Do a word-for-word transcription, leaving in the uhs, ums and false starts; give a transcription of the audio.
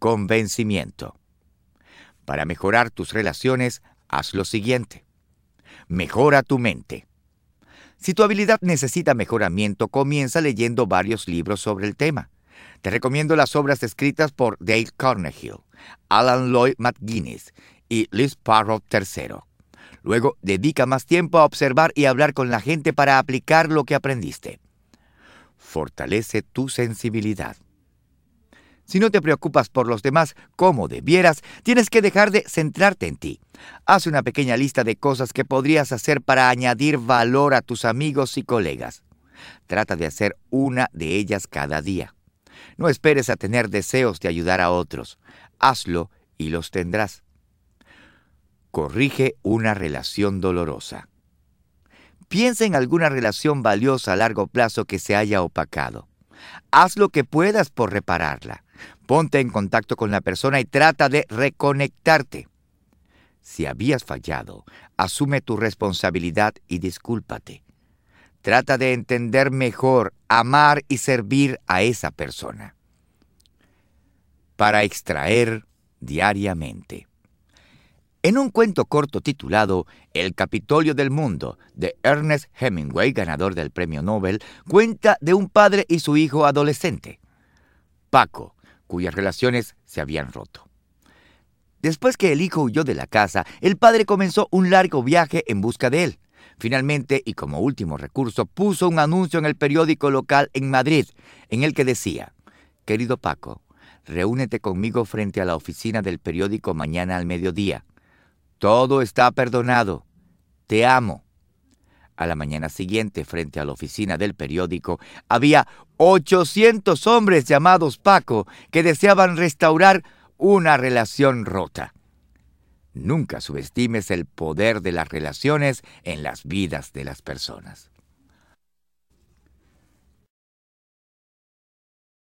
convencimiento. Para mejorar tus relaciones, haz lo siguiente. Mejora tu mente. Si tu habilidad necesita mejoramiento, comienza leyendo varios libros sobre el tema. Te recomiendo las obras escritas por Dale Carnegie, Alan Lloyd McGuinness y Liz Parrott tercero. Luego, dedica más tiempo a observar y hablar con la gente para aplicar lo que aprendiste. Fortalece tu sensibilidad. Si no te preocupas por los demás como debieras, tienes que dejar de centrarte en ti. Haz una pequeña lista de cosas que podrías hacer para añadir valor a tus amigos y colegas. Trata de hacer una de ellas cada día. No esperes a tener deseos de ayudar a otros. Hazlo y los tendrás. Corrige una relación dolorosa. Piensa en alguna relación valiosa a largo plazo que se haya opacado. Haz lo que puedas por repararla. Ponte en contacto con la persona y trata de reconectarte. Si habías fallado, asume tu responsabilidad y discúlpate. Trata de entender mejor, amar y servir a esa persona. Para extraer diariamente. En un cuento corto titulado El Capitolio del Mundo, de Ernest Hemingway, ganador del Premio Nobel, cuenta de un padre y su hijo adolescente, Paco, cuyas relaciones se habían roto. Después que el hijo huyó de la casa, el padre comenzó un largo viaje en busca de él. Finalmente, y como último recurso, puso un anuncio en el periódico local en Madrid, en el que decía: «Querido Paco, reúnete conmigo frente a la oficina del periódico mañana al mediodía. Todo está perdonado. Te amo». A la mañana siguiente, frente a la oficina del periódico, había ochocientos hombres llamados Paco que deseaban restaurar una relación rota. Nunca subestimes el poder de las relaciones en las vidas de las personas.